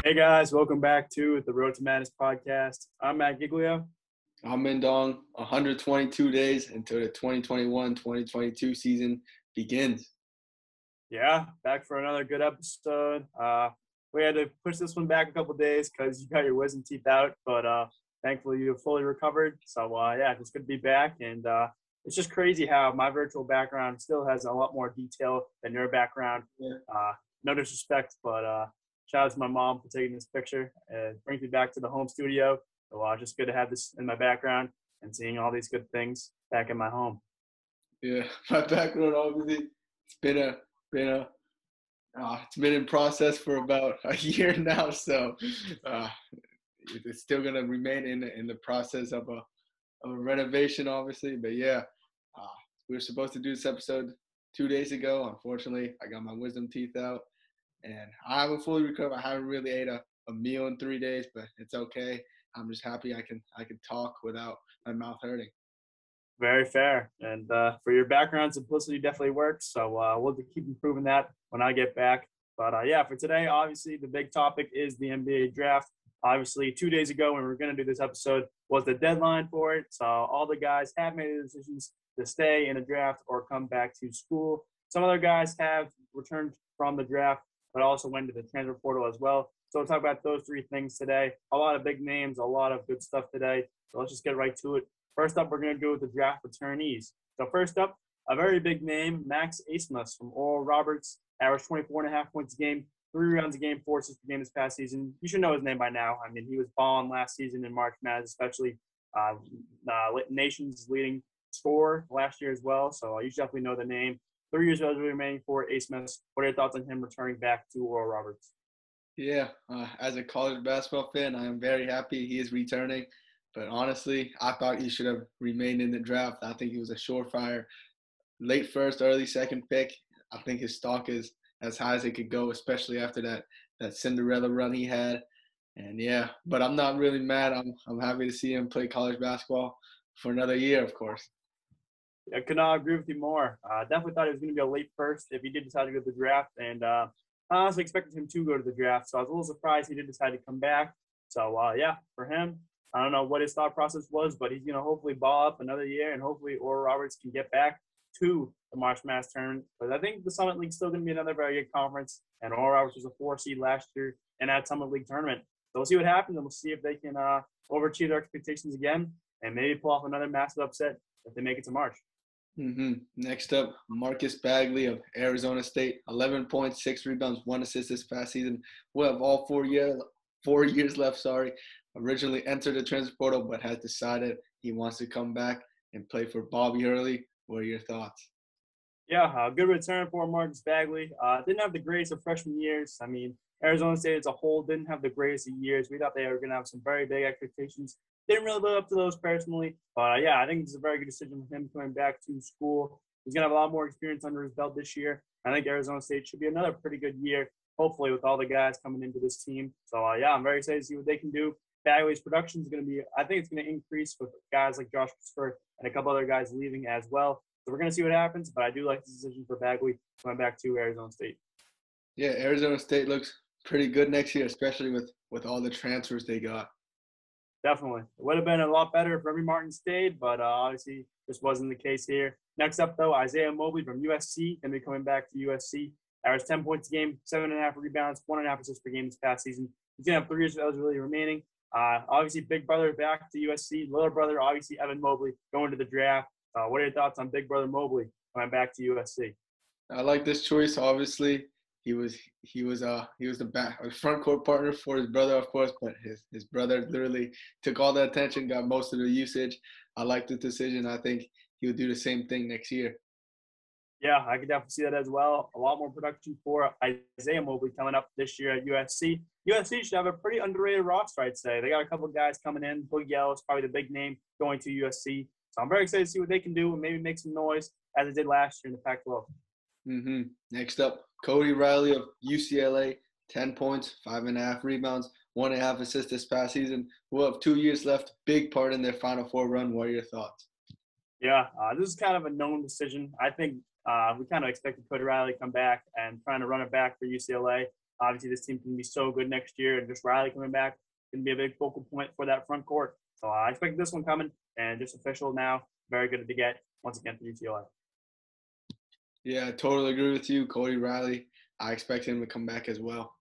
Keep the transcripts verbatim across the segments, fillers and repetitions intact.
Hey guys, welcome back to the Road to Madness podcast. I'm Matt Giglio. I'm Mindong. one hundred twenty-two days until the twenty twenty-one twenty twenty-two season begins. Yeah, back for another good episode. Uh, we had to push this one back a couple days because you got your wisdom teeth out, but uh, thankfully you fully recovered. So uh, yeah, it's good to be back, and uh, it's just crazy how my virtual background still has a lot more detail than your background. Yeah. Uh, no disrespect, but uh, shout out to my mom for taking this picture. It brings me back to the home studio. So uh, just good to have this in my background and seeing all these good things back in my home. Yeah, my background obviously it's been a been a uh, it's been in process for about a year now, so uh, it's still gonna remain in the, in the process of a of a renovation, obviously. But yeah, uh, we were supposed to do this episode two days ago. Unfortunately, I got my wisdom teeth out, and I haven't fully recovered. I haven't really ate a, a meal in three days, but it's okay. I'm just happy I can I can talk without my mouth hurting. Very fair. And uh, for your background, simplicity definitely works. So uh, we'll keep improving that when I get back. But uh, yeah, for today, obviously, the big topic is the N B A draft. Obviously, two days ago when we were going to do this episode was the deadline for it. So all the guys have made the decisions to stay in the draft or come back to school. Some other guys have returned from the draft, but also went to the transfer portal as well. So we'll talk about those three things today. A lot of big names, a lot of good stuff today. So let's just get right to it. First up, we're going to go with the draft returnees. So first up, a very big name, Max Abmas from Oral Roberts, averaged twenty-four and a half points a game, three rebounds a game, four assists per game this past season. You should know his name by now. I mean, he was balling last season in March Madness, especially uh, uh, nation's leading scorer last year as well. So uh, you should definitely know the name. Three years remaining for Abmas. What are your thoughts on him returning back to Oral Roberts? Yeah, uh, as a college basketball fan, I am very happy he is returning. But honestly, I thought he should have remained in the draft. I think he was a surefire late first, early second pick. I think his stock is as high as it could go, especially after that that Cinderella run he had. And yeah, but I'm not really mad. I'm I'm happy to see him play college basketball for another year, of course. I could not agree with you more. I uh, definitely thought it was going to be a late first if he did decide to go to the draft. And uh, I honestly expected him to go to the draft. So I was a little surprised he did decide to come back. So, uh, yeah, for him, I don't know what his thought process was, but he's going to hopefully ball up another year, and hopefully Oral Roberts can get back to the March Madness tournament. But I think the Summit League is still going to be another very good conference, and Oral Roberts was a four seed last year in that Summit League tournament. So we'll see what happens, and we'll see if they can uh, overachieve their expectations again and maybe pull off another massive upset if they make it to March. Mm-hmm. Next up, Marcus Bagley of Arizona State, eleven points, six rebounds, one assist this past season. We'll have all four years, four years left, sorry. Originally entered the transfer portal, but has decided he wants to come back and play for Bobby Hurley. What are your thoughts? Yeah, uh, good return for Marcus Bagley. Uh, didn't have the greatest of freshman years. I mean, Arizona State as a whole didn't have the greatest of years. We thought they were going to have some very big expectations. Didn't really live up to those personally. But, uh, yeah, I think it's a very good decision for him coming back to school. He's going to have a lot more experience under his belt this year. I think Arizona State should be another pretty good year, hopefully, with all the guys coming into this team. So, uh, yeah, I'm very excited to see what they can do. Bagley's production is going to be – I think it's going to increase with guys like Josh Christopher and a couple other guys leaving as well. So we're going to see what happens, but I do like the decision for Bagley going back to Arizona State. Yeah, Arizona State looks pretty good next year, especially with, with all the transfers they got. Definitely. It would have been a lot better if Remy Martin stayed, but uh, obviously this wasn't the case here. Next up, though, Isaiah Mobley from U S C, going to be coming back to U S C. Averaged ten points a game, seven and a half rebounds, one and a half assists per game this past season. He's going to have three years of eligibility remaining. Uh, obviously, big brother back to U S C. Little brother, obviously, Evan Mobley going to the draft. Uh, what are your thoughts on big brother Mobley coming back to U S C? I like this choice. Obviously, he was he was uh he was the back front court partner for his brother, of course, but his his brother literally took all the attention, got most of the usage. I like the decision. I think he'll do the same thing next year. Yeah, I could definitely see that as well. A lot more production for Isaiah Mobley coming up this year at U S C. U S C should have a pretty underrated roster, I'd say. They got a couple of guys coming in. Boogie Ellis, probably the big name going to U S C. So I'm very excited to see what they can do and maybe make some noise as they did last year in the Pac twelve. Mm-hmm. Next up, Cody Riley of U C L A, ten points, five and a half rebounds, one and a half assists this past season. We'll have two years left, big part in their Final Four run. What are your thoughts? Yeah, uh, this is kind of a known decision. I think uh, we kind of expected Cody Riley to come back and trying to run it back for U C L A. Obviously, this team can be so good next year, and just Riley coming back can be a big focal point for that front court. So I expect this one coming, and just official now. Very good to get once again for U C L A. Yeah, I totally agree with you, Cody Riley. I expect him to come back as well.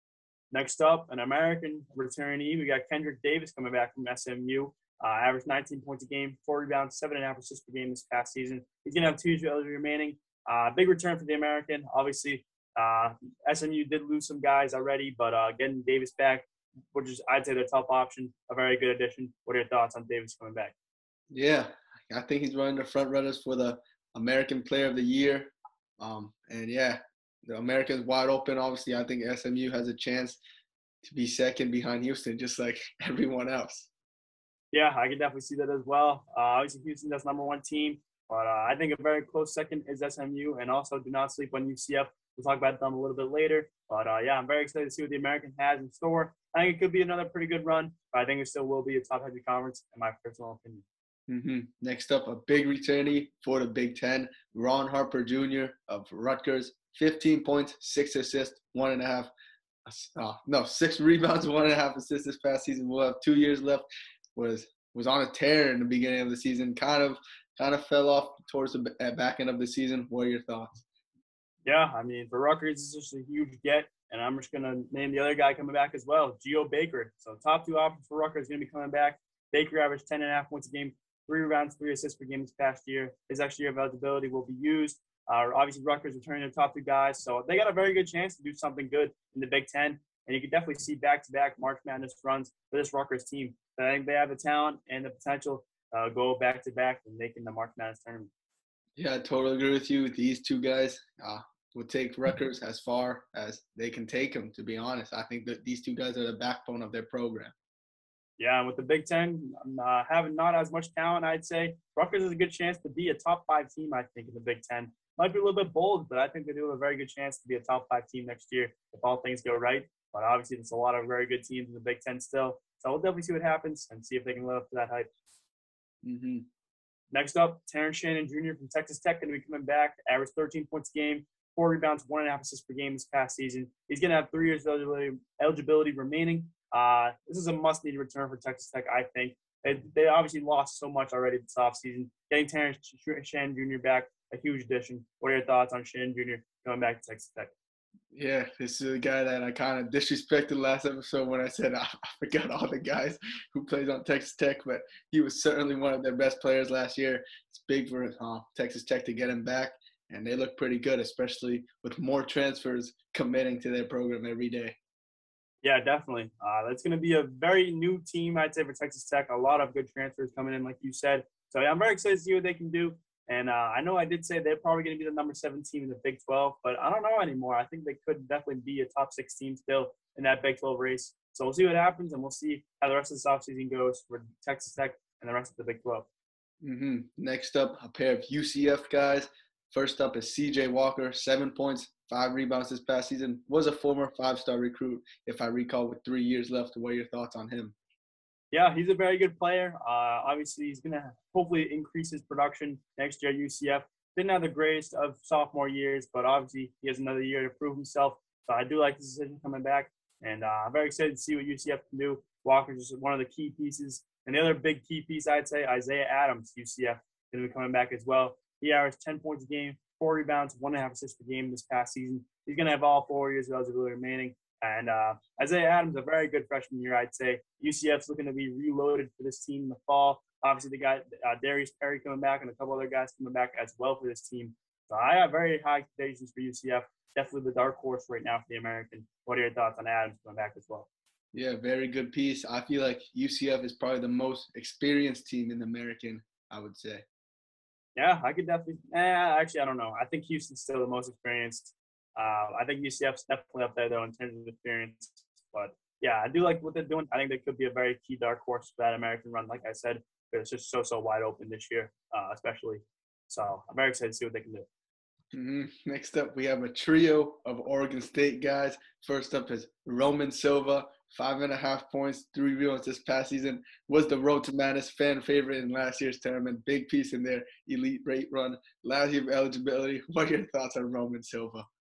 Next up, an American returnee. We got Kendrick Davis coming back from S M U. Uh, averaged nineteen points a game, four rebounds, seven and a half assists per game this past season. He's going to have two years remaining. Uh, big return for the American. Obviously, uh, S M U did lose some guys already, but uh, getting Davis back, which is, I'd say, the top option, a very good addition. What are your thoughts on Davis coming back? Yeah, I think he's one of the front runners for the American Player of the Year. Um, and, yeah, the American's wide open. Obviously, I think S M U has a chance to be second behind Houston, just like everyone else. Yeah, I can definitely see that as well. Uh, obviously, Houston does number one team, but uh, I think a very close second is S M U, and also do not sleep on U C F. We'll talk about them a little bit later. But, uh, yeah, I'm very excited to see what the American has in store. I think it could be another pretty good run, but I think it still will be a top-heavy conference, in my personal opinion. Mm-hmm. Next up, a big returnee for the Big Ten, Ron Harper Junior of Rutgers. fifteen points, six assists, one and a half. Uh, no, six rebounds, one and a half assists this past season. We'll have two years left. Was was on a tear in the beginning of the season. Kind of kind of fell off towards the back end of the season. What are your thoughts? Yeah, I mean, for Rutgers, it's just a huge get, and I'm just going to name the other guy coming back as well, Geo Baker. So top two options for Rutgers going to be coming back. Baker averaged ten and a half points a game, three rebounds, three assists per game this past year. His extra year of eligibility will be used. Uh, obviously, Rutgers returning their top two guys, so they got a very good chance to do something good in the Big Ten. And you can definitely see back-to-back March Madness runs for this Rutgers team. So I think they have the talent and the potential uh, go back-to-back and making the March Madness tournament. Yeah, I totally agree with you. These two guys uh, will take Rutgers as far as they can take them, to be honest. I think that these two guys are the backbone of their program. Yeah, and with the Big Ten uh, having not as much talent, I'd say Rutgers has a good chance to be a top five team, I think, in the Big Ten. Might be a little bit bold, but I think they do have a very good chance to be a top five team next year if all things go right. But obviously, there's a lot of very good teams in the Big Ten still. So we'll definitely see what happens and see if they can live up to that hype. Mm-hmm. Next up, Terrence Shannon Junior from Texas Tech going to be coming back. Averaged thirteen points a game, four rebounds, one and a half assists per game this past season. He's going to have three years of eligibility, eligibility remaining. Uh, this is a must-need return for Texas Tech, I think. They, they obviously lost so much already this offseason. Getting Terrence Shannon Junior back, a huge addition. What are your thoughts on Shannon Junior going back to Texas Tech? Yeah, this is a guy that I kind of disrespected last episode when I said I, I forgot all the guys who plays on Texas Tech, but he was certainly one of their best players last year. It's big for uh, Texas Tech to get him back, and they look pretty good, especially with more transfers committing to their program every day. Yeah, definitely. Uh, that's going to be a very new team, I'd say, for Texas Tech. A lot of good transfers coming in, like you said. So yeah, I'm very excited to see what they can do. And uh, I know I did say they're probably going to be the number seven team in the Big twelve, but I don't know anymore. I think they could definitely be a top six team still in that Big twelve race. So we'll see what happens, and we'll see how the rest of this offseason goes for Texas Tech and the rest of the Big twelve. Mm-hmm. Next up, a pair of U C F guys. First up is C J Walker, seven points, five rebounds this past season. Was a former five-star recruit, if I recall, with three years left. What are your thoughts on him? Yeah, he's a very good player. Uh, obviously, he's going to hopefully increase his production next year at U C F. Didn't have the greatest of sophomore years, but obviously he has another year to prove himself. So I do like this decision coming back, and uh, I'm very excited to see what U C F can do. Walker's just one of the key pieces. And the other big key piece, I'd say, Isaiah Adams, U C F, going to be coming back as well. He averaged ten points a game, four rebounds, one and a half assists per game this past season. He's going to have all four years of eligibility remaining. And uh, Isaiah Adams, a very good freshman year, I'd say. U C F's looking to be reloaded for this team in the fall. Obviously, they got uh, Darius Perry coming back and a couple other guys coming back as well for this team. So I have very high expectations for U C F. Definitely the dark horse right now for the American. What are your thoughts on Adams coming back as well? Yeah, very good piece. I feel like U C F is probably the most experienced team in the American, I would say. Yeah, I could definitely eh, – actually, I don't know. I think Houston's still the most experienced. Uh, I think U C F's definitely up there, though, in terms of experience. But, yeah, I do like what they're doing. I think they could be a very key dark horse for that American run, like I said. But it's just so, so wide open this year, uh, especially. So I'm very excited to see what they can do. Mm-hmm. Next up, we have a trio of Oregon State guys. First up is Roman Silva, five and a half points, three rebounds this past season. Was the Road to Madness fan favorite in last year's tournament. Big piece in their elite rate run. Last year of eligibility. What are your thoughts on Roman Silva?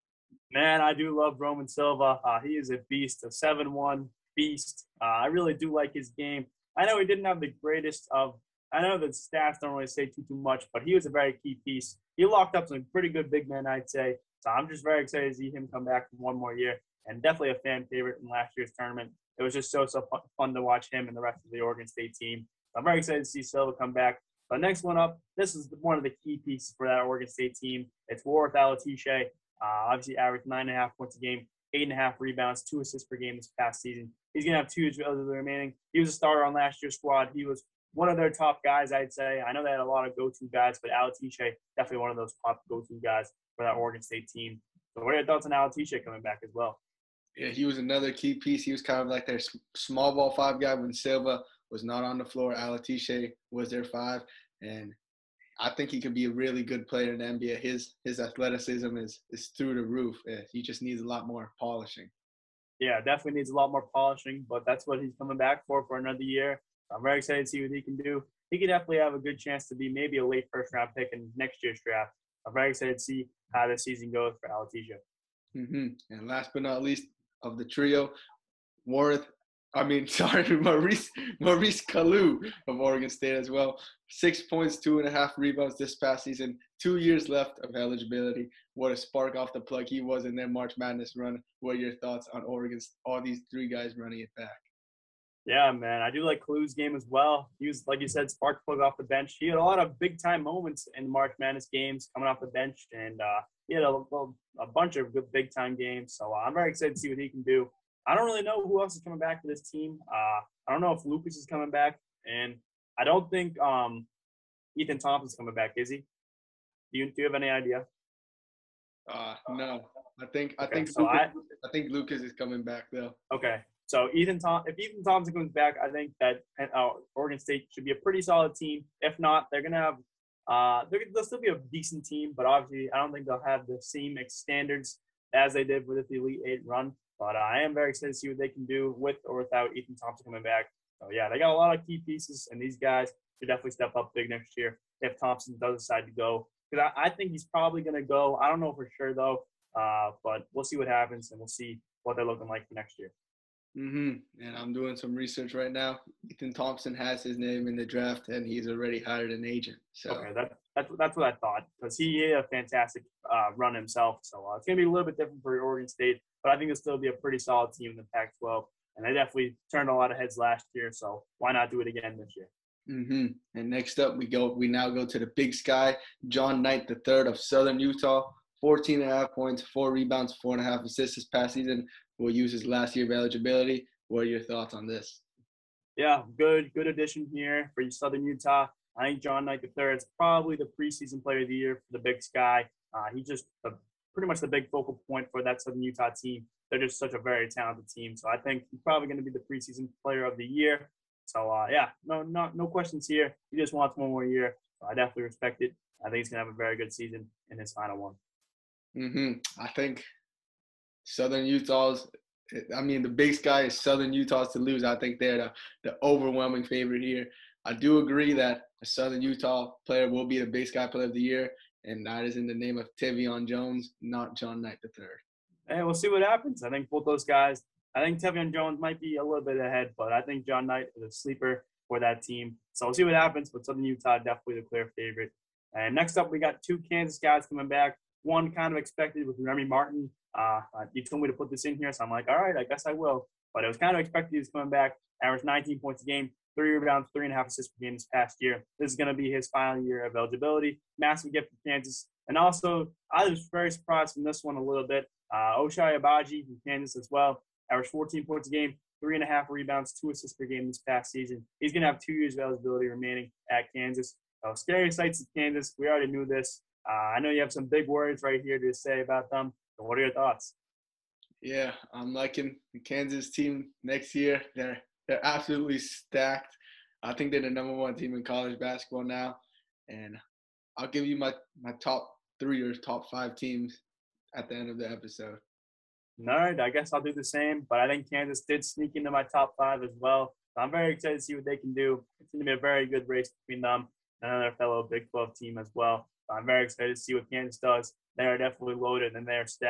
Man, I do love Roman Silva. Uh, he is a beast, a seven one beast. Uh, I really do like his game. I know he didn't have the greatest of – I know the stats don't really say too, too much, but he was a very key piece. He locked up some pretty good big men, I'd say. So I'm just very excited to see him come back for one more year, and definitely a fan favorite in last year's tournament. It was just so, so fun to watch him and the rest of the Oregon State team. So I'm very excited to see Silva come back. But next one up, this is one of the key pieces for that Oregon State team. It's Warith Alatishe. Uh, obviously, averaged nine and a half points a game, eight and a half rebounds, two assists per game this past season. He's going to have two years of the remaining. He was a starter on last year's squad. He was one of their top guys, I'd say. I know they had a lot of go-to guys, but Alatishe, definitely one of those top go-to guys for that Oregon State team. So what are your thoughts on Alatishe coming back as well? Yeah, he was another key piece. He was kind of like their small ball five guy when Silva was not on the floor. Alatishe was their five, and I think he could be a really good player in the N B A. His his athleticism is is through the roof. He just needs a lot more polishing. Yeah, definitely needs a lot more polishing, but that's what he's coming back for for another year. I'm very excited to see what he can do. He could definitely have a good chance to be maybe a late first round pick in next year's draft. I'm very excited to see how this season goes for Alatishe. Mm-hmm. And last but not least of the trio, Warith, I mean, sorry, Maurice Maurice Kalu of Oregon State as well. Six points, two and a half rebounds this past season. Two years left of eligibility. What a spark off the plug he was in their March Madness run. What are your thoughts on Oregon's all these three guys running it back? Yeah, man, I do like Kalu's game as well. He was, like you said, spark plug off the bench. He had a lot of big time moments in the March Madness games coming off the bench, and uh, he had a, a bunch of good big time games. So uh, I'm very excited to see what he can do. I don't really know who else is coming back for this team. Uh, I don't know if Lucas is coming back, and I don't think um, Ethan Thompson's coming back, is he? Do you, do you have any idea? Uh, no, I think I okay, think so Lucas, I, I think Lucas is coming back though. Okay, so Ethan Tom, if Ethan Thompson comes back, I think that uh, Oregon State should be a pretty solid team. If not, they're gonna have uh, they'll still be a decent team, but obviously I don't think they'll have the same standards as they did with the Elite Eight run. But uh, I am very excited to see what they can do with or without Ethan Thompson coming back. So yeah, they got a lot of key pieces, and these guys should definitely step up big next year if Thompson does decide to go. Because I, I think he's probably going to go. I don't know for sure, though, uh, but we'll see what happens, and we'll see what they're looking like for next year. Mm-hmm. And I'm doing some research right now. Ethan Thompson has his name in the draft, and he's already hired an agent. So okay, that, that's, that's what I thought, because he had a fantastic uh, run himself. So uh, it's going to be a little bit different for Oregon State, but I think it'll still be a pretty solid team in the Pac twelve. And they definitely turned a lot of heads last year, so why not do it again this year? Mm-hmm. And next up, we go. We now go to the Big Sky. John Knight the third of Southern Utah, fourteen and a half points, four rebounds, four and a half assists this past season. Will use his last year of eligibility. What are your thoughts on this? Yeah, good, good addition here for Southern Utah. I think John Knight the third is probably the preseason player of the year for the Big Sky. Uh, he's just a, pretty much the big focal point for that Southern Utah team. They're just such a very talented team. So I think he's probably going to be the preseason player of the year. So, uh, yeah, no not, no questions here. He just wants one more year. So I definitely respect it. I think he's going to have a very good season in his final one. Mm-hmm. I think Southern Utah's – I mean, the Big Sky is Southern Utah's to lose. I think they're the, the overwhelming favorite here. I do agree that a Southern Utah player will be the Big Sky player of the year, and that is in the name of Tevion Jones, not John Knight the third. Hey, we'll see what happens. I think both those guys – I think Tevion Jones might be a little bit ahead, but I think John Knight is a sleeper for that team. So we'll see what happens, but Southern Utah definitely the clear favorite. And next up, we got two Kansas guys coming back. One kind of expected with Remy Martin. Uh, you told me to put this in here, so I'm like, all right, I guess I will. But it was kind of expected he was coming back. Averaged nineteen points a game, three rebounds, three and a half assists per game this past year. This is going to be his final year of eligibility. Massive gift for Kansas. And also, I was very surprised from this one a little bit. Uh, Ochai Agbaji from Kansas as well. Averaged fourteen points a game, three and a half rebounds, two assists per game this past season. He's going to have two years of eligibility remaining at Kansas. So scary sights at Kansas. We already knew this. Uh, I know you have some big words right here to say about them. So what are your thoughts? Yeah, I'm liking the Kansas team next year. They're they're absolutely stacked. I think they're the number one team in college basketball now. And I'll give you my, my top three or top five teams at the end of the episode. All right, I guess I'll do the same, but I think Kansas did sneak into my top five as well. So I'm very excited to see what they can do. It's going to be a very good race between them and another fellow Big twelve team as well. So I'm very excited to see what Kansas does. They are definitely loaded and they are stacked.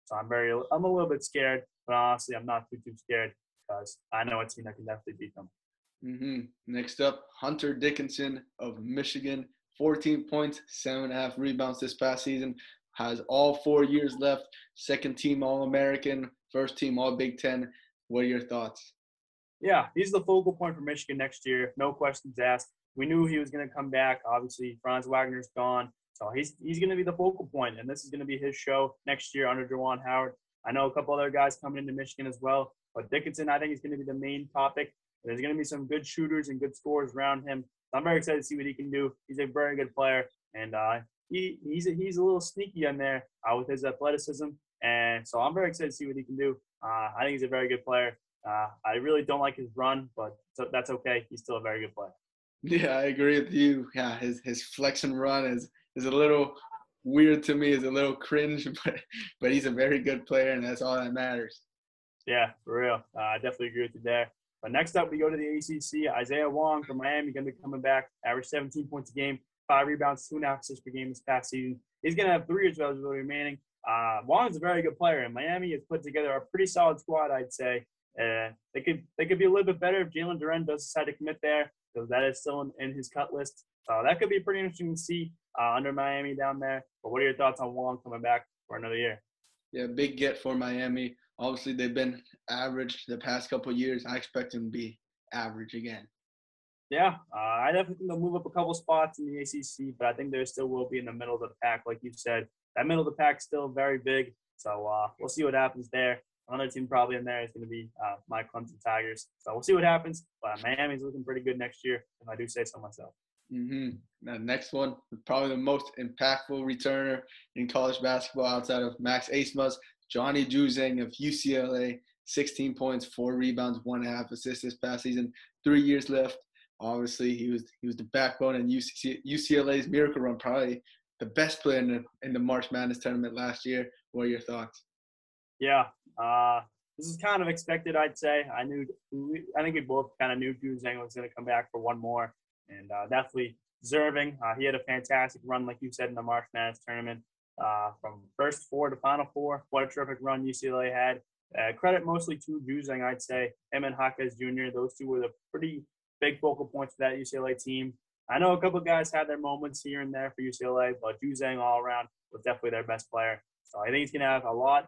So I'm very, I'm a little bit scared, but honestly, I'm not too, too scared because I know a team that can definitely beat them. hmm Next up, Hunter Dickinson of Michigan, fourteen points, seven and a half rebounds this past season, has all four years left, second team All-American, first team All-Big Ten. What are your thoughts? Yeah, he's the focal point for Michigan next year. No questions asked. We knew he was going to come back. Obviously, Franz Wagner's gone. So he's he's going to be the focal point, and this is going to be his show next year under Juwan Howard. I know a couple other guys coming into Michigan as well, but Dickinson, I think, is going to be the main topic. There's going to be some good shooters and good scorers around him. I'm very excited to see what he can do. He's a very good player, and uh, he he's a, he's a little sneaky in there uh, with his athleticism, and so I'm very excited to see what he can do. Uh, I think he's a very good player. Uh, I really don't like his run, but so that's okay. He's still a very good player. Yeah, I agree with you. Yeah, his his flex and run is is a little weird to me. Is a little cringe, but but he's a very good player, and that's all that matters. Yeah, for real. Uh, I definitely agree with you there. But next up, we go to the A C C. Isaiah Wong from Miami going to be coming back. Average seventeen points a game, five rebounds, two and a half assists per game this past season. He's going to have three years eligibility remaining. Uh, Wong is a very good player, and Miami has put together a pretty solid squad, I'd say. Uh, they could they could be a little bit better if Jalen Duren does decide to commit there, because that is still in, in his cut list. So that could be pretty interesting to see uh, under Miami down there. But what are your thoughts on Wong coming back for another year? Yeah, big get for Miami. Obviously, they've been average the past couple of years. I expect them to be average again. Yeah, uh, I definitely think they'll move up a couple spots in the A C C, but I think they still will be in the middle of the pack, like you said. That middle of the pack is still very big, so uh, we'll see what happens there. Another team probably in there is going to be uh, my Clemson Tigers. So we'll see what happens. But Miami's looking pretty good next year, if I do say so myself. Mm-hmm. Now, next one, probably the most impactful returner in college basketball outside of Max Abmas, Johnny Juzang of U C L A, sixteen points, four rebounds, one and a half assists this past season, three years left. Obviously, he was he was the backbone in U C L A's miracle run, probably the best player in the, in the March Madness tournament last year. What are your thoughts? Yeah, uh, this is kind of expected, I'd say. I knew, I think we both kind of knew Juzang was going to come back for one more, and uh, definitely deserving. Uh, he had a fantastic run, like you said, in the March Madness tournament, uh, from first four to final four. What a terrific run U C L A had. Uh, credit mostly to Juzang, I'd say. Him and Jaquez Junior, those two were the pretty big focal points for that U C L A team. I know a couple of guys had their moments here and there for U C L A, but Juzang all around was definitely their best player. So I think he's going to have a lot.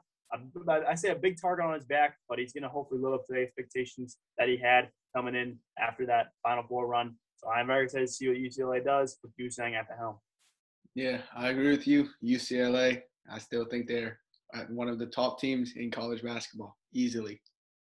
I say a big target on his back, but he's going to hopefully live up to the expectations that he had coming in after that Final Four run. So I'm very excited to see what U C L A does with Juzang at the helm. Yeah, I agree with you. U C L A, I still think they're one of the top teams in college basketball, easily.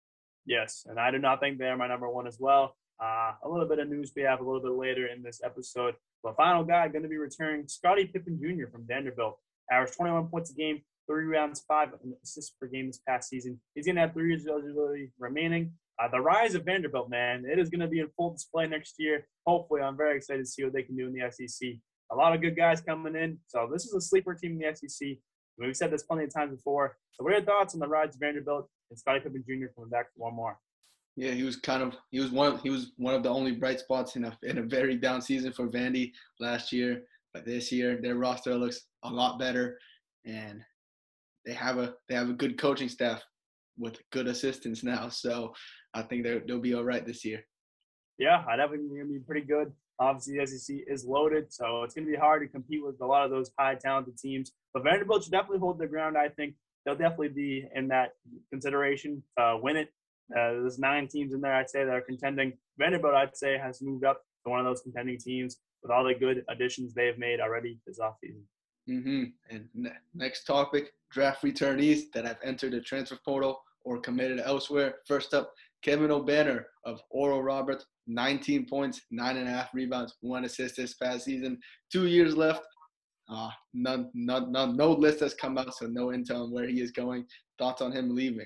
Yes, and I do not think they're my number one as well. Uh, a little bit of news we have a little bit later in this episode. The final guy going to be returning, Scottie Pippen Junior from Vanderbilt. Averaged twenty-one points a game, three rebounds, five assists per game this past season. He's going to have three years of eligibility remaining. Uh, the rise of Vanderbilt, man, it is going to be in full display next year. Hopefully, I'm very excited to see what they can do in the S E C. A lot of good guys coming in. So this is a sleeper team in the S E C. We've said this plenty of times before. So what are your thoughts on the rise of Vanderbilt and Scottie Pippen Junior coming back for one more? Yeah, he was kind of he was one he was one of the only bright spots in a in a very down season for Vandy last year. But this year, their roster looks a lot better, and they have a they have a good coaching staff with good assistants now. So I think they they'll be all right this year. Yeah, I definitely think they're going to be pretty good. Obviously, the S E C is loaded, so it's going to be hard to compete with a lot of those high talented teams. But Vanderbilt should definitely hold their ground. I think they'll definitely be in that consideration to win it. Uh, there's nine teams in there, I'd say, that are contending. Vanderbilt, I'd say, has moved up to one of those contending teams with all the good additions they have made already this offseason. Mm-hmm. And ne- next topic, draft returnees that have entered the transfer portal or committed elsewhere. First up, Kevin Obanor of Oral Roberts, nineteen points, nine and a half rebounds, one assist this past season. Two years left. Uh, none, none, none, no list has come out, so no intel on where he is going. Thoughts on him leaving?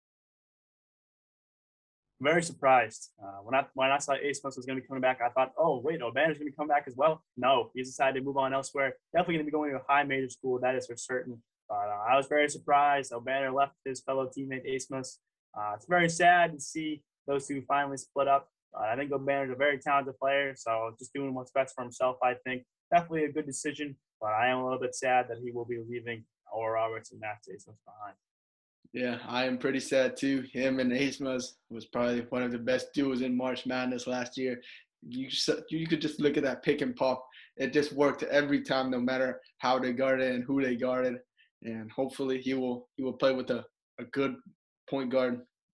Very surprised. Uh, when I when I saw Abmas was going to be coming back, I thought, oh, wait, Obanor's going to come back as well? No, he's decided to move on elsewhere. Definitely going to be going to a high major school, that is for certain. But uh, I was very surprised. Obanor left his fellow teammate Abmas. Uh, it's very sad to see those two finally split up. Uh, I think Obanor's a very talented player, so just doing what's best for himself, I think. Definitely a good decision, but I am a little bit sad that he will be leaving Oral Roberts and Max Abmas behind. Yeah, I am pretty sad too. Him and Asmas was probably one of the best duos in March Madness last year. You you could just look at that pick and pop. It just worked every time, no matter how they guarded and who they guarded. And hopefully he will he will play with a, a good point guard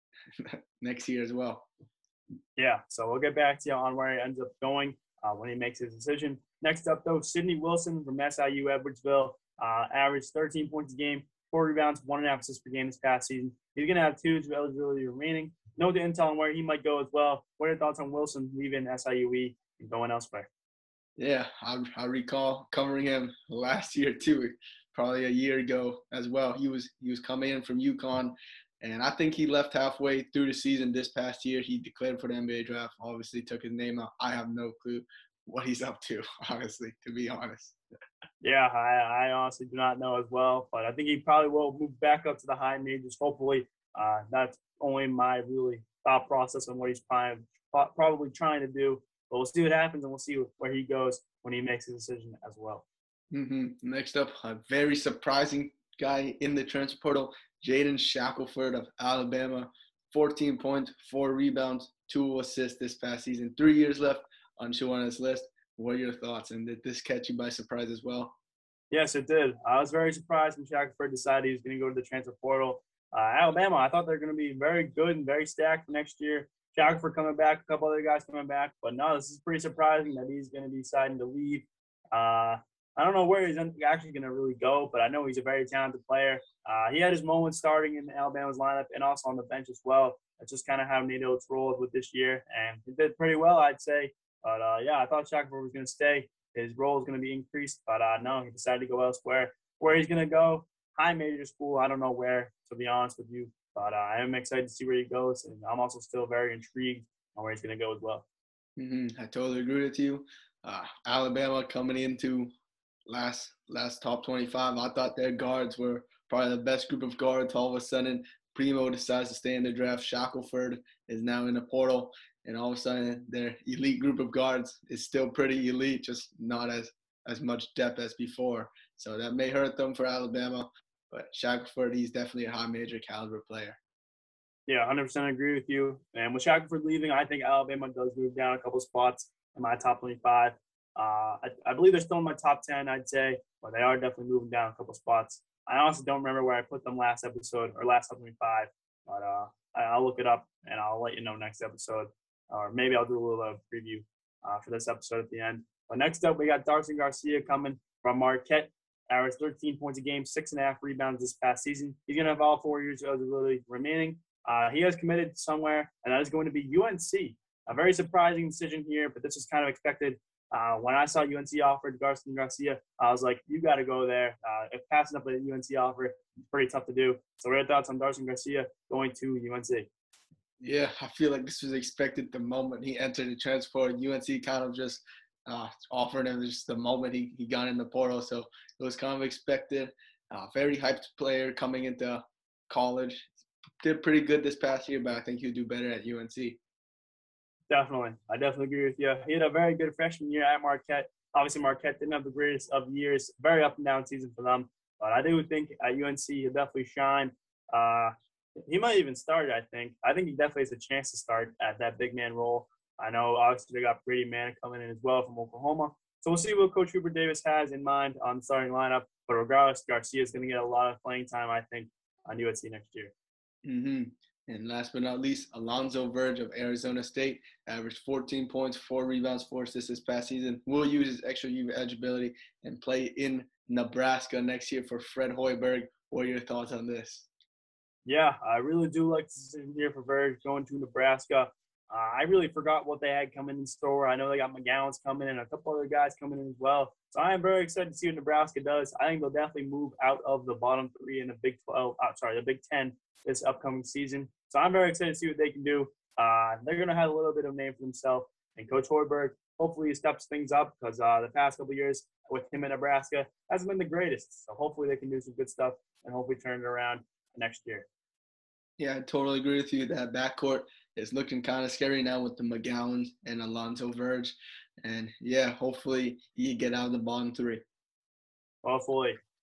next year as well. Yeah, so we'll get back to you on where he ends up going uh, when he makes his decision. Next up, though, Sidney Wilson from S I U Edwardsville, uh, averaged thirteen points a game, four rebounds, one and a half assists per game this past season. He's going to have two years of eligibility remaining. No intel on where he might go as well. What are your thoughts on Wilson leaving S I U E and going elsewhere? Yeah, I, I recall covering him last year too, probably a year ago as well. He was he was coming in from UConn, and I think he left halfway through the season this past year. He declared for the N B A draft, obviously took his name out. I have no clue what he's up to, honestly, to be honest. Yeah, I, I honestly do not know as well, but I think he probably will move back up to the high majors. Hopefully, uh, that's only my really thought process on what he's probably, probably trying to do. But we'll see what happens, and we'll see where he goes when he makes his decision as well. Mm-hmm. Next up, a very surprising guy in the transfer portal, Jaden Shackelford of Alabama. fourteen points, four rebounds, two assists this past season. Three years left on Shawanna's list. What are your thoughts? And did this catch you by surprise as well? Yes, it did. I was very surprised when Shackelford decided he was going to go to the transfer portal. Uh, Alabama, I thought they were going to be very good and very stacked for next year. Shackelford coming back, a couple other guys coming back. But no, this is pretty surprising that he's going to be deciding to leave. Uh, I don't know where he's actually going to really go, but I know he's a very talented player. Uh, he had his moments starting in Alabama's lineup and also on the bench as well. That's just kind of how Nate Oates rolled with this year. And he did pretty well, I'd say. But, uh, yeah, I thought Shackelford was going to stay. His role is going to be increased, but uh, no, he decided to go elsewhere. Where he's going to go, high major school, I don't know where, to be honest with you. But uh, I am excited to see where he goes, and I'm also still very intrigued on where he's going to go as well. Mm-hmm. I totally agree with you. Uh, Alabama coming into last last top twenty-five, I thought their guards were probably the best group of guards. All of a sudden, Primo decides to stay in the draft. Shackelford is now in the portal. And all of a sudden, their elite group of guards is still pretty elite, just not as, as much depth as before. So that may hurt them for Alabama. But Shackelford, he's definitely a high major caliber player. Yeah, one hundred percent agree with you. And with Shackelford leaving, I think Alabama does move down a couple spots in my top twenty-five. Uh, I, I believe they're still in my top ten, I'd say, but they are definitely moving down a couple spots. I honestly don't remember where I put them last episode or last top twenty-five, but uh, I'll look it up and I'll let you know next episode. Or maybe I'll do a little uh, preview uh, for this episode at the end. But next up, we got Darson Garcia coming from Marquette. Averaged thirteen points a game, six and a half rebounds this past season. He's going to have all four years of eligibility remaining. Uh, he has committed somewhere, and that is going to be U N C. A very surprising decision here, but this was kind of expected. Uh, when I saw U N C offered Darson Garcia, I was like, you got to go there. Uh, if passing up a U N C offer, it's pretty tough to do. So what are your thoughts on Darson Garcia going to U N C? Yeah, I feel like this was expected the moment he entered the transfer. U N C kind of just uh, offered him just the moment he, he got in the portal. So it was kind of expected. Uh, very hyped player coming into college. Did pretty good this past year, but I think he'll do better at U N C. Definitely. I definitely agree with you. He had a very good freshman year at Marquette. Obviously, Marquette didn't have the greatest of years. Very up and down season for them. But I do think at U N C he'll definitely shine. Uh, He might even start, I think. I think he definitely has a chance to start at that big man role. I know, obviously, they got Brady Manek coming in as well from Oklahoma. So we'll see what Coach Hubert Davis has in mind on the starting lineup. But regardless, Garcia is going to get a lot of playing time, I think, on U N C next year. Mm-hmm. And last but not least, Alonzo Verge of Arizona State averaged fourteen points, four rebounds, four assists this past season. Will use his extra year eligibility and play in Nebraska next year for Fred Hoiberg. What are your thoughts on this? Yeah, I really do like this decision here for Verge going to Nebraska. Uh, I really forgot what they had coming in store. I know they got McGowan's coming in and a couple other guys coming in as well. So I am very excited to see what Nebraska does. I think they'll definitely move out of the bottom three in the Big twelve. Uh, sorry, the Big ten this upcoming season. So I'm very excited to see what they can do. Uh, they're going to have a little bit of a name for themselves. And Coach Hoiberg, hopefully he steps things up because uh, the past couple of years with him in Nebraska hasn't been the greatest. So hopefully they can do some good stuff and hopefully turn it around next year. Yeah, I totally agree with you. That backcourt is looking kind of scary now with the McGowans and Alonzo Verge. And, yeah, hopefully you get out of the bottom three. Hopefully.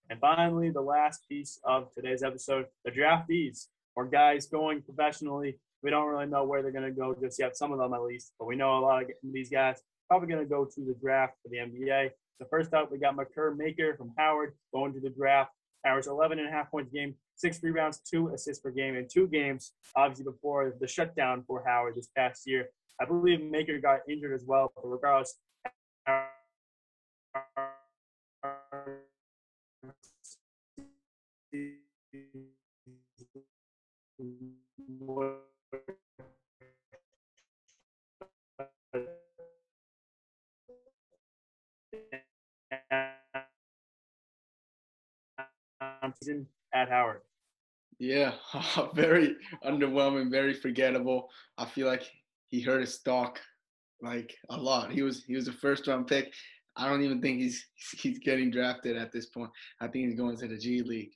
And finally, the last piece of today's episode, the draftees, or guys going professionally. We don't really know where they're going to go just yet, some of them at least, but we know a lot of these guys probably going to go to the draft for the N B A. So first up, we got Makur Maker from Howard going to the draft. Averaged eleven and a half points a game, six rebounds, two assists per game in two games, obviously before the shutdown for Howard this past year. I believe Maker got injured as well, but regardless, season at Howard. Yeah, very underwhelming, very forgettable. I feel like he hurt his stock like a lot. He was he was a first round pick. I don't even think he's he's getting drafted at this point. I think he's going to the G League.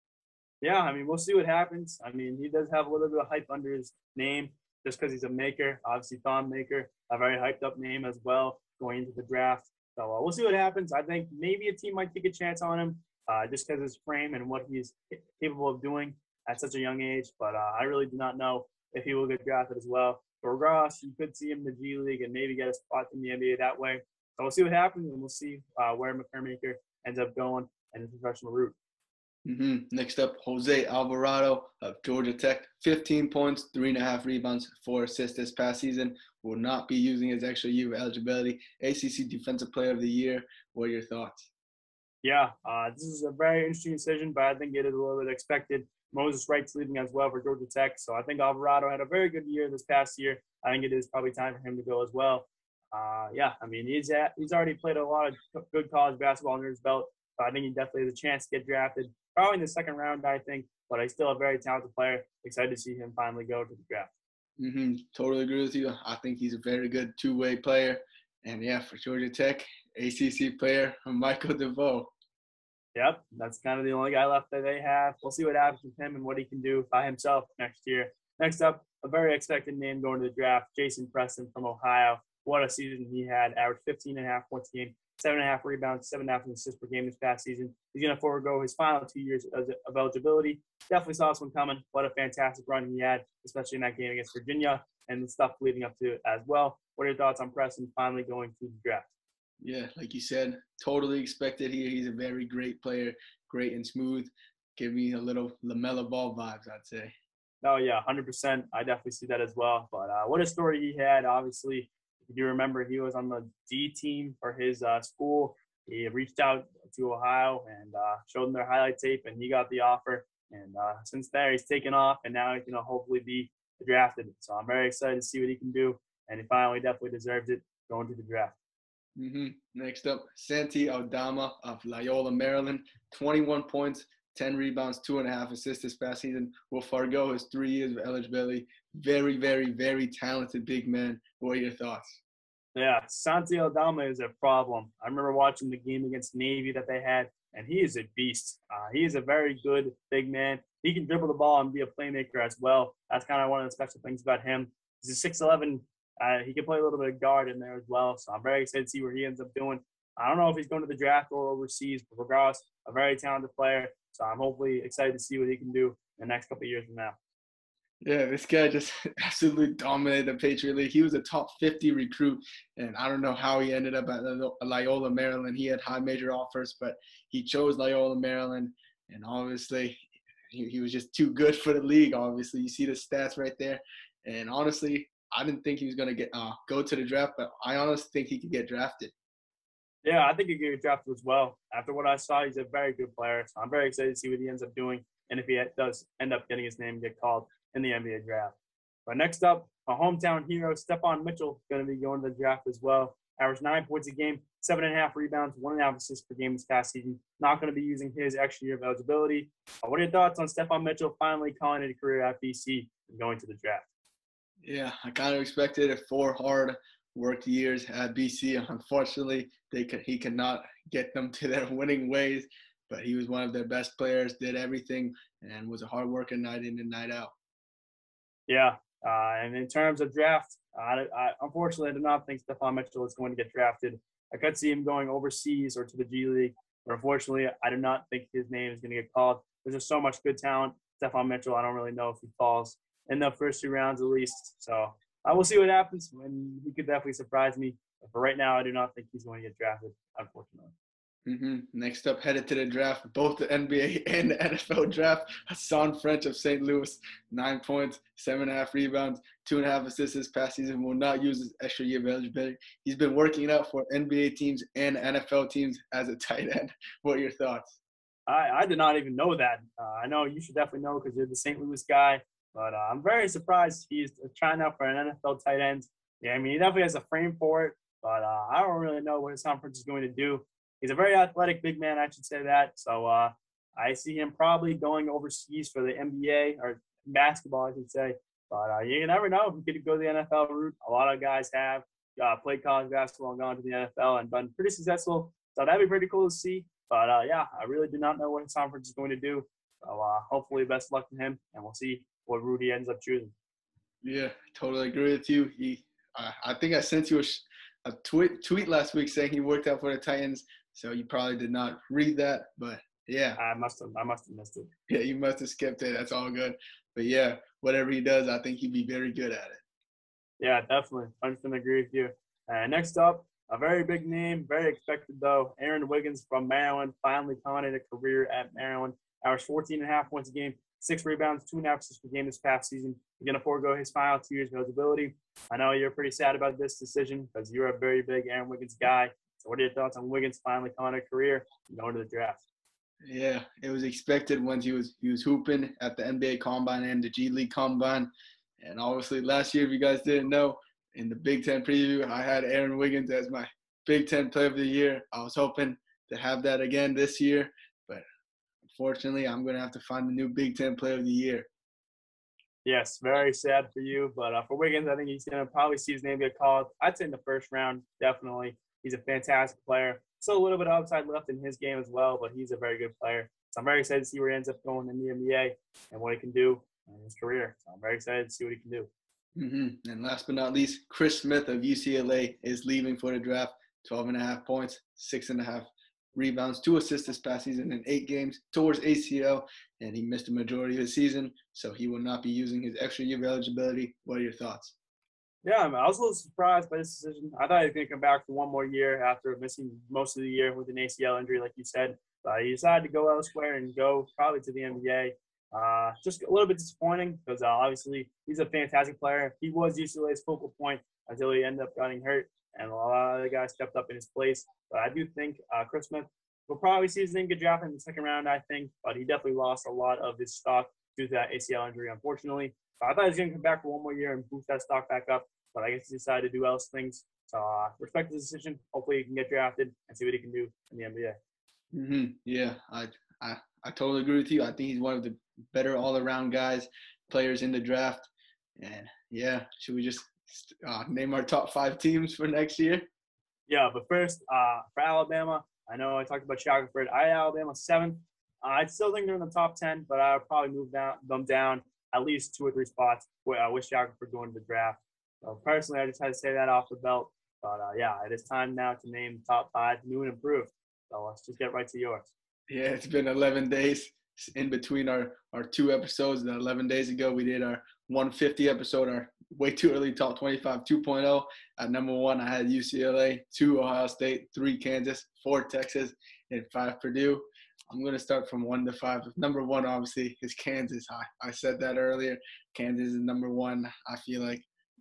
Yeah, I mean, we'll see what happens. I mean, he does have a little bit of hype under his name just because he's a maker. Obviously, Thon Maker, a very hyped up name as well going into the draft. So uh, we'll see what happens. I think maybe a team might take a chance on him uh, just because of his frame and what he's capable of doing at such a young age. But uh, I really do not know if he will get drafted as well. But regardless, you could see him in the G League and maybe get a spot in the N B A that way. So we'll see what happens, and we'll see uh, where Makur Maker ends up going and his professional route. Mm-hmm. Next up, Jose Alvarado of Georgia Tech, fifteen points, three and a half rebounds, four assists this past season. Will not be using his extra year of eligibility. A C C Defensive Player of the Year. What are your thoughts? Yeah, uh, this is a very interesting decision, but I think it is a little bit expected. Moses Wright's leaving as well for Georgia Tech, so I think Alvarado had a very good year this past year. I think it is probably time for him to go as well. Uh, yeah, I mean, he's at, he's already played a lot of good college basketball under his belt, so I think he definitely has a chance to get drafted. Probably in the second round, I think, but he's still a very talented player. Excited to see him finally go to the draft. Mm-hmm. Totally agree with you. I think he's a very good two-way player. And, yeah, for Georgia Tech, A C C player Michael DeVoe. Yep, that's kind of the only guy left that they have. We'll see what happens with him and what he can do by himself next year. Next up, a very expected name going to the draft, Jason Preston from Ohio. What a season he had. Averaged fifteen and a half points a game, seven and a half rebounds, seven and a half assists per game this past season. He's going to forego his final two years of eligibility. Definitely saw this one coming. What a fantastic run he had, especially in that game against Virginia and the stuff leading up to it as well. What are your thoughts on Preston finally going to the draft? Yeah, like you said, totally expected here. He's a very great player, great and smooth. Give me a little LaMelo Ball vibes, I'd say. Oh, yeah, one hundred percent. I definitely see that as well. But uh, what a story he had. Obviously, if you remember, he was on the D team for his uh, school. He reached out to Ohio and uh, showed them their highlight tape, and he got the offer. And uh, since there, he's taken off, and now he's going to hopefully be drafted. So I'm very excited to see what he can do. And he finally definitely deserves it going to the draft. Mm-hmm. Next up, Santi Aldama of Loyola, Maryland. twenty-one points, ten rebounds, two and a half assists this past season. Will forgo his three years of eligibility. Very, very, very talented big man. What are your thoughts? Yeah, Santi Aldama is a problem. I remember watching the game against Navy that they had, and he is a beast. Uh, he is a very good big man. He can dribble the ball and be a playmaker as well. That's kind of one of the special things about him. He's a six eleven. Uh, he can play a little bit of guard in there as well. So I'm very excited to see where he ends up doing. I don't know if he's going to the draft or overseas, but regardless, a very talented player. So I'm hopefully excited to see what he can do in the next couple of years from now. Yeah, this guy just absolutely dominated the Patriot League. He was a top fifty recruit, and I don't know how he ended up at Loyola, Maryland. He had high major offers, but he chose Loyola, Maryland, and obviously he, he was just too good for the league, obviously. You see the stats right there, and honestly, I didn't think he was going to get uh, go to the draft, but I honestly think he could get drafted. Yeah, I think he could get drafted as well. After what I saw, he's a very good player. So I'm very excited to see what he ends up doing and if he does end up getting his name get called in the N B A draft. But next up, a hometown hero, Stephon Mitchell, going to be going to the draft as well. Averaged nine points a game, seven and a half rebounds, one and a half assists per game this past season. Not going to be using his extra year of eligibility. Uh, what are your thoughts on Stephon Mitchell finally calling it a career at B C and going to the draft? Yeah, I kind of expected it. Four hard worked years at B C. Unfortunately, they could, he cannot get them to their winning ways, but he was one of their best players, did everything, and was a hard worker night in and night out. Yeah, uh, and in terms of draft, I, I, unfortunately, I do not think Stephon Mitchell is going to get drafted. I could see him going overseas or to the G League. But unfortunately, I do not think his name is going to get called. There's just so much good talent. Stephon Mitchell, I don't really know if he falls in the first two rounds at least. So I will see what happens. And he could definitely surprise me. But for right now, I do not think he's going to get drafted, unfortunately. Mm-hmm. Next up, headed to the draft, both the N B A and the N F L draft. Hassan French of Saint Louis, nine points, seven and a half rebounds, two and a half assists this past season. Will not use his extra year of eligibility. He's been working out for N B A teams and N F L teams as a tight end. What are your thoughts? I, I did not even know that. Uh, I know you should definitely know because you're the Saint Louis guy. But uh, I'm very surprised he's trying out for an N F L tight end. Yeah, I mean, he definitely has a frame for it. But uh, I don't really know what his conference is going to do. He's a very athletic big man, I should say that. So uh, I see him probably going overseas for the N B A or basketball, I should say. But uh, you never know. He could go the N F L route. A lot of guys have uh, played college basketball and gone to the N F L and been pretty successful. So that'd be pretty cool to see. But uh, yeah, I really do not know what his conference is going to do. So uh, hopefully, best luck to him, and we'll see what route he ends up choosing. Yeah, totally agree with you. He, uh, I think I sent you a, a tweet tweet last week saying he worked out for the Titans. So you probably did not read that, but yeah. I must have I must have missed it. Yeah, you must have skipped it. That's all good. But yeah, whatever he does, I think he'd be very good at it. Yeah, definitely. I'm going to agree with you. Uh, next up, a very big name, very expected though, Aaron Wiggins from Maryland, finally commented a career at Maryland. Averaged fourteen and a half points a game, six rebounds, two and a half assists per game this past season. He's going to forego his final two years of eligibility. I know you're pretty sad about this decision because you're a very big Aaron Wiggins guy. So what are your thoughts on Wiggins finally calling a career and going to the draft? Yeah, it was expected once he was he was hooping at the N B A Combine and the G League Combine. And obviously last year, if you guys didn't know, in the Big Ten preview, I had Aaron Wiggins as my Big Ten Player of the Year. I was hoping to have that again this year, but unfortunately, I'm going to have to find the new Big Ten Player of the Year. Yes, very sad for you. But uh, for Wiggins, I think he's going to probably see his name get called. I'd say in the first round, definitely. He's a fantastic player. Still a little bit of upside left in his game as well, but he's a very good player. So I'm very excited to see where he ends up going in the N B A and what he can do in his career. So I'm very excited to see what he can do. Mm-hmm. And last but not least, Chris Smith of U C L A is leaving for the draft. twelve and a half points, six and a half rebounds, two assists this past season in eight games towards A C L, and he missed the majority of the season, so he will not be using his extra year of eligibility. What are your thoughts? Yeah, I, mean, I was a little surprised by this decision. I thought he was going to come back for one more year after missing most of the year with an A C L injury, like you said. But he decided to go elsewhere and go probably to the N B A. Uh, just a little bit disappointing because uh, obviously he's a fantastic player. He was U C L A's focal point until he ended up getting hurt, and a lot of the guys stepped up in his place. But I do think uh, Chris Smith will probably see his name get drafted in the second round, I think. But he definitely lost a lot of his stock due to that A C L injury, unfortunately. But I thought he was going to come back for one more year and boost that stock back up. But I guess he decided to do else things. So uh, respect his decision. Hopefully he can get drafted and see what he can do in the N B A. Mm-hmm. Yeah, I, I I totally agree with you. I think he's one of the better all-around guys, players in the draft. And yeah, should we just uh, name our top five teams for next year? Yeah, but first, uh, for Alabama, I know I talked about Shackelford. I had Alabama seventh. Uh, I still think they're in the top ten, but I would probably move down, them down at least two or three spots uh, with Shackelford going to the draft. So personally, I just had to say that off the belt. But uh, yeah, it is time now to name top five new and improved. So let's just get right to yours. Yeah, it's been eleven days in between our, our two episodes. The eleven days ago, we did our one fifty episode, our way too early top twenty-five two point oh. At number one, I had U C L A, two Ohio State, three Kansas, four Texas, and five Purdue. I'm going to start from one to five. Number one, obviously, is Kansas. I, I said that earlier. Kansas is number one. I feel like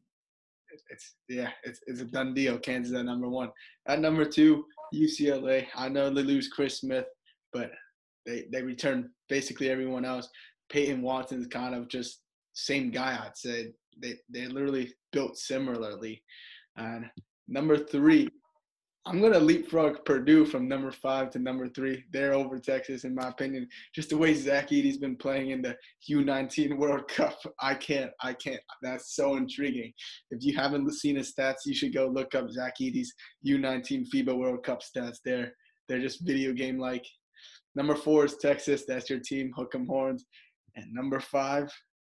it's, yeah, it's, it's a done deal. Kansas at number one. At number two, U C L A. I know they lose Chris Smith, but they, they return basically everyone else. Peyton Watson's kind of just same guy, I'd say. They, they literally built similarly. And number three, I'm going to leapfrog Purdue from number five to number three. They're over Texas, in my opinion. Just the way Zach Edey's been playing in the U nineteen World Cup, I can't, I can't. That's so intriguing. If you haven't seen his stats, you should go look up Zach Edey's U nineteen FIBA World Cup stats. They're, they're just video game-like. Number four is Texas. That's your team, hook 'em horns. And number five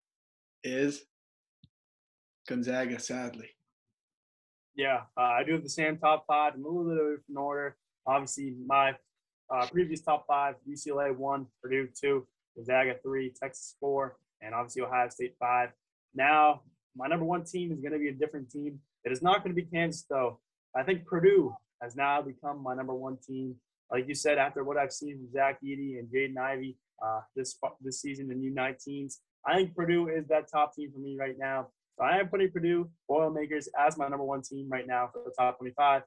is Gonzaga, sadly. Yeah, uh, I do have the same top five. I'm a little bit of an order. Obviously, my uh, previous top five, U C L A one, Purdue two, Gonzaga three, Texas four, and obviously Ohio State five. Now, my number one team is going to be a different team. It is not going to be Kansas, though. I think Purdue has now become my number one team. Like you said, after what I've seen from Zach Edey and Jaden Ivey uh, this this season in U nineteens, I think Purdue is that top team for me right now. So I am putting Purdue Boilermakers as my number one team right now for the top twenty-five.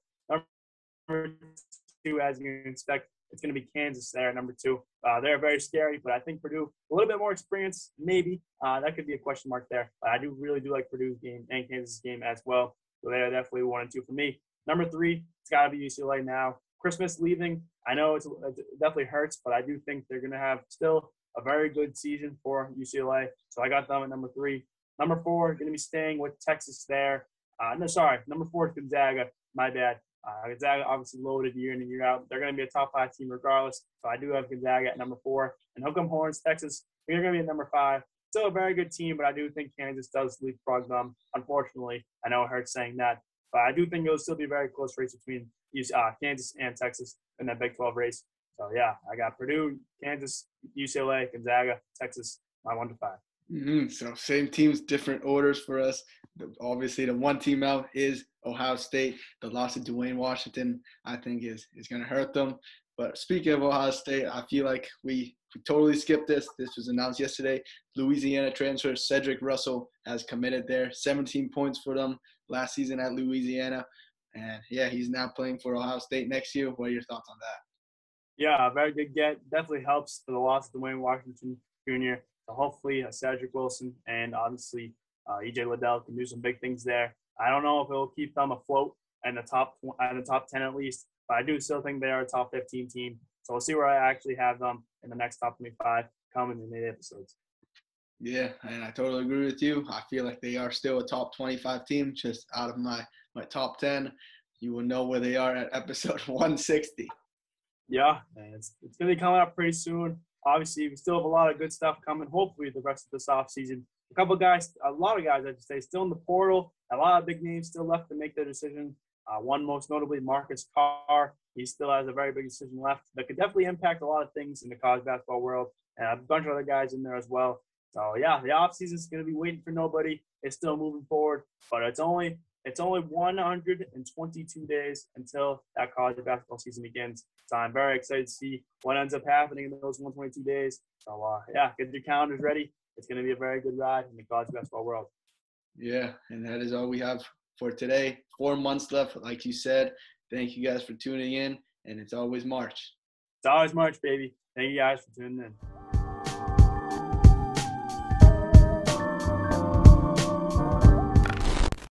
Number two, as you can expect, it's going to be Kansas there at number two. Uh, they're very scary, but I think Purdue, a little bit more experience, maybe. Uh, that could be a question mark there. But I do really do like Purdue's game and Kansas' game as well. So they're definitely one and two for me. Number three, it's got to be U C L A now. Christmas leaving, I know it's, it definitely hurts, but I do think they're going to have still a very good season for U C L A. So I got them at number three. Number four, going to be staying with Texas there. Uh, no, sorry. Number four is Gonzaga. My bad. Uh, Gonzaga obviously loaded year in and year out. They're going to be a top five team regardless. So I do have Gonzaga at number four. And Hook'em Horns, Texas, they're going to be at number five. Still a very good team, but I do think Kansas does leapfrog them. Unfortunately, I know it hurts saying that. But I do think it'll still be a very close race between uh, Kansas and Texas in that Big twelve race. So, yeah, I got Purdue, Kansas, U C L A, Gonzaga, Texas, my one to five. Mm-hmm. So same teams, different orders for us. The, obviously, the one team out is Ohio State. The loss of Dwayne Washington, I think, is is going to hurt them. But speaking of Ohio State, I feel like we, we totally skipped this. This was announced yesterday. Louisiana transfer Cedric Russell has committed there. seventeen points for them last season at Louisiana. And, yeah, he's now playing for Ohio State next year. What are your thoughts on that? Yeah, very good get. Definitely helps for the loss of Dwayne Washington Junior So hopefully uh, Cedric Wilson and obviously uh, E J Liddell can do some big things there. I don't know if it will keep them afloat in the top in the top ten at least, but I do still think they are a top fifteen team. So we'll see where I actually have them in the next top twenty-five coming in the episodes. Yeah, and I totally agree with you. I feel like they are still a top twenty-five team, just out of my, my top ten. You will know where they are at episode one sixty. Yeah, and it's, it's going to be coming up pretty soon. Obviously, we still have a lot of good stuff coming, hopefully, the rest of this offseason. A couple of guys, a lot of guys, I should say, still in the portal. A lot of big names still left to make their decision. Uh, one most notably, Marcus Carr. He still has a very big decision left that could definitely impact a lot of things in the college basketball world. And a bunch of other guys in there as well. So, yeah, the offseason is going to be waiting for nobody. It's still moving forward, but it's only it's only one hundred twenty-two days until that college basketball season begins. So I'm very excited to see what ends up happening in those one hundred twenty-two days. So, uh, yeah, get your calendars ready. It's going to be a very good ride in the college basketball world. Yeah, and that is all we have for today. Four months left, like you said. Thank you guys for tuning in, and it's always March. It's always March, baby. Thank you guys for tuning in.